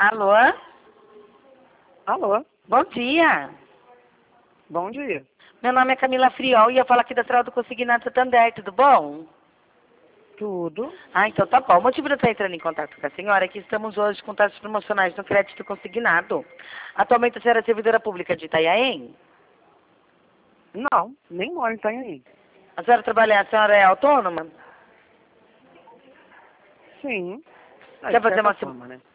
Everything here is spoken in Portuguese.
Alô? Alô, Bom dia. bom dia. Meu nome é Camila Friol e eu falo aqui da Central do Consignado Santander, tudo bom? Tudo? Ah, então tá bom. O motivo de eu estar entrando em contato com a senhora é que estamos hoje com taxas promocionais no crédito consignado. Atualmente a senhora é servidora pública de Itanhaém? Não, nem moro em Itanhaém. A senhora é autônoma? Sim. Quer De fazer certa uma... forma, né?